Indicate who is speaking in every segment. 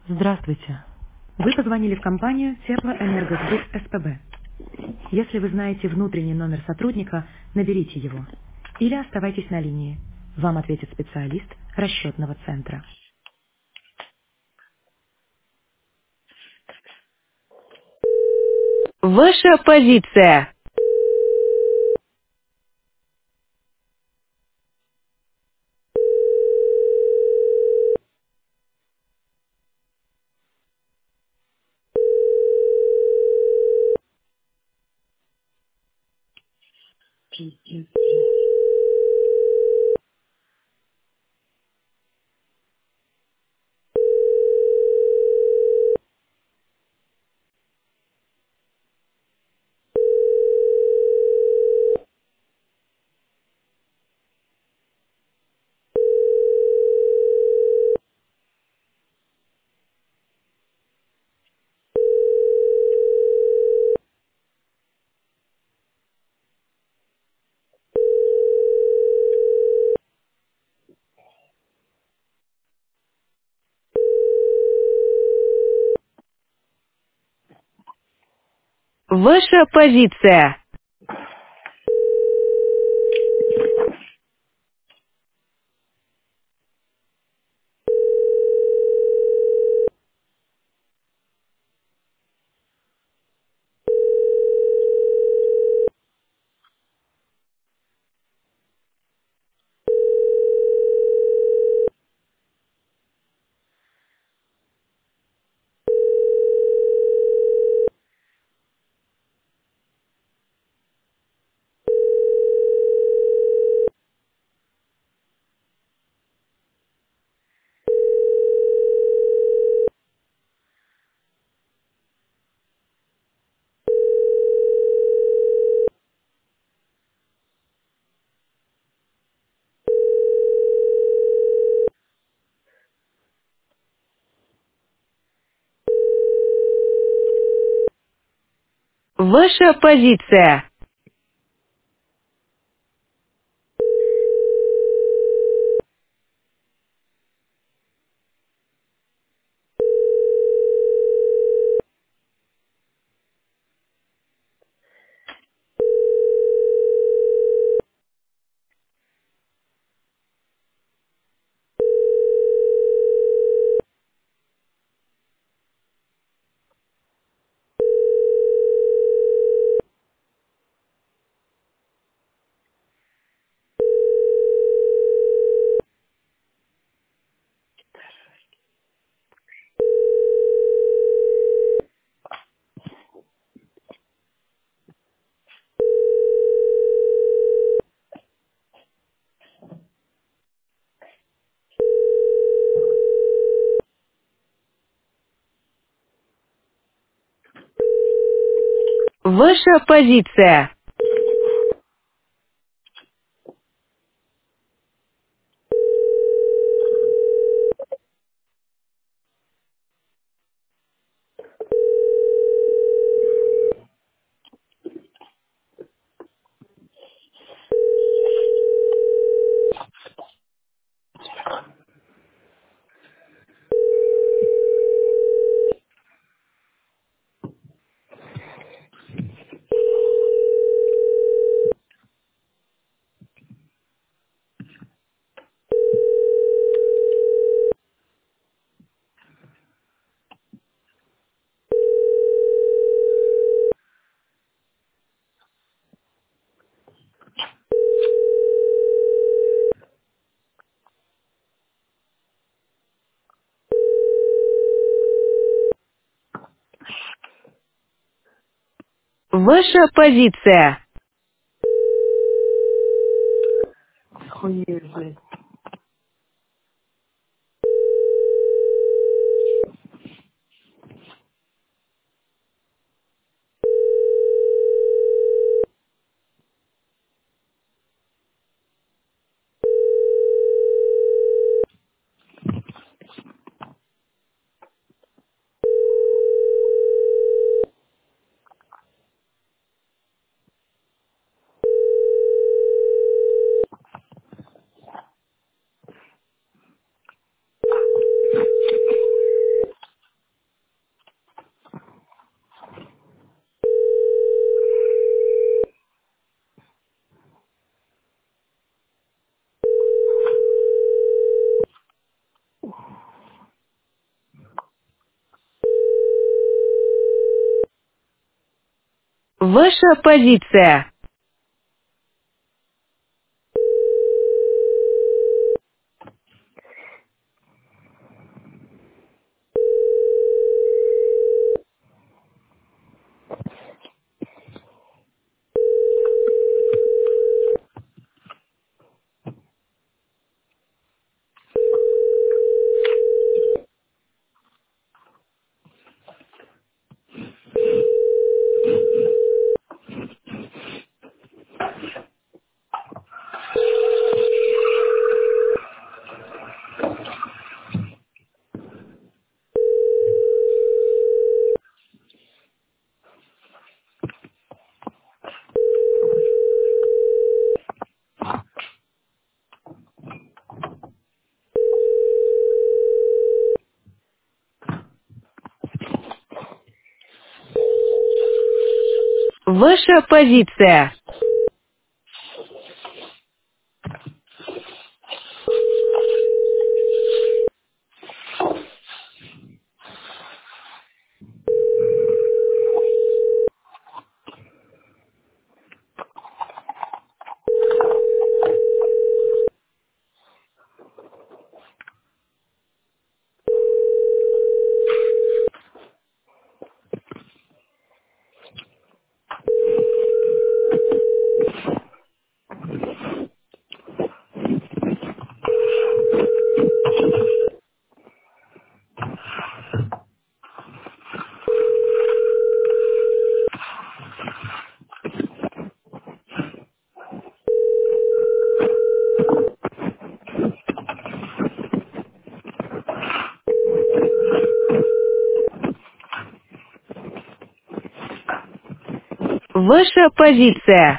Speaker 1: Здравствуйте. Вы позвонили в компанию Теплоэнергосбыт СПБ. Если вы знаете внутренний номер сотрудника, наберите его. Или оставайтесь на линии. Вам ответит специалист расчетного центра.
Speaker 2: Ваша позиция. Ваша позиция. Ваша позиция. Ваша позиция. Ваша позиция.
Speaker 1: Охуеть, блядь.
Speaker 2: Ваша позиция. Ваша позиция. Ваша позиция.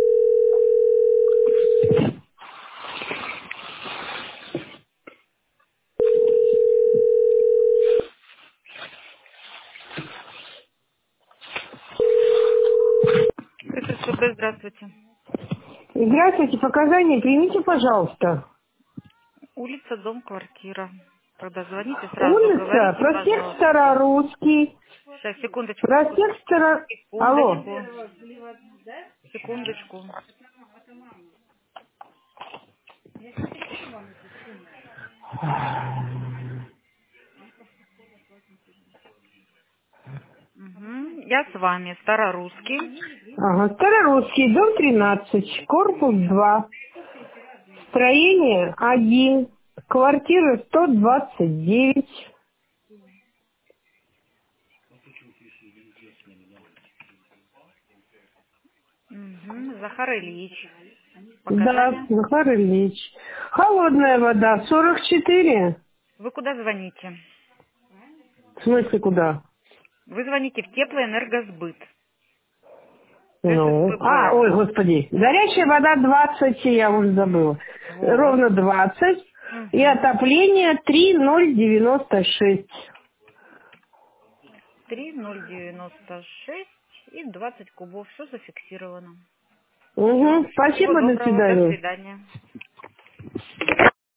Speaker 1: ССПБ, здравствуйте.
Speaker 3: Здравствуйте, показания примите, пожалуйста.
Speaker 1: Улица, дом, квартира. Когда звоните, сразу
Speaker 3: Улица,
Speaker 1: говорите,
Speaker 3: проспект
Speaker 1: пожалуйста.
Speaker 3: Старорусский,
Speaker 1: Сейчас, секундочку,
Speaker 3: проспект Старо... Алло.
Speaker 1: секундочку, секундочку. Мгм. Я с вами, Старорусский.
Speaker 3: Ага, Старорусский, дом 13, корпус 2, строение 1, квартира 129.
Speaker 1: Мгм. Захар Ильич.
Speaker 3: Да,
Speaker 1: Показания.
Speaker 3: Захар Ильич. Холодная вода 44.
Speaker 1: Вы куда звоните?
Speaker 3: В смысле куда?
Speaker 1: Вы звоните в Теплоэнергосбыт.
Speaker 3: Ну,
Speaker 1: ССПБ.
Speaker 3: ой, господи. Горячая вода 20, я уже забыла.
Speaker 1: Вот.
Speaker 3: Ровно 20. И
Speaker 1: Угу.
Speaker 3: отопление 3096.
Speaker 1: 3096 и 20 кубов. Все зафиксировано. Все.
Speaker 3: Угу.
Speaker 1: Всего
Speaker 3: Спасибо, до
Speaker 1: доброго. До
Speaker 3: свидания.
Speaker 1: свидания.